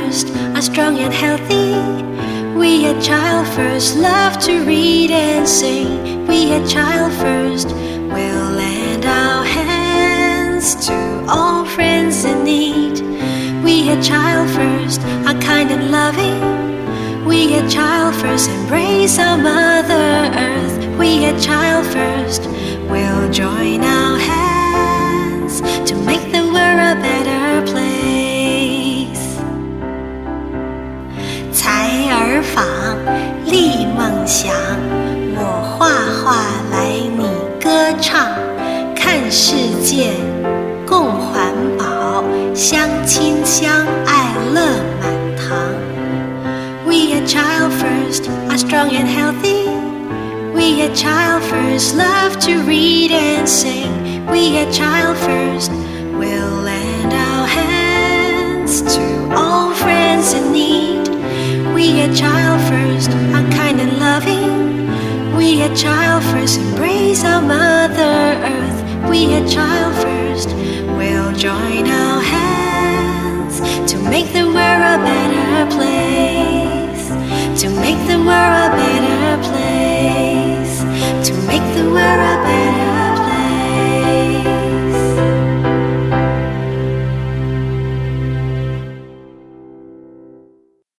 first are strong and healthy. We at Child First love to read and sing. We at Child First will lend our hands to all friends in need. We at Child First are kind and loving. We at Child First embrace our Mother Earth. We at Child First will join our hands to make the world a better place. 采耳坊，立梦想，我画画来你歌唱，看世界，共环保，相亲相爱乐满堂。We at Child First are strong and healthy. We at Child First love to read and sing. We at Child First will lend our hands to all friends in need. We at Child First are kind and loving. We at Child First embrace our Mother Earth. We at Child First will join our hands to make the world a better place. To make the world a better place.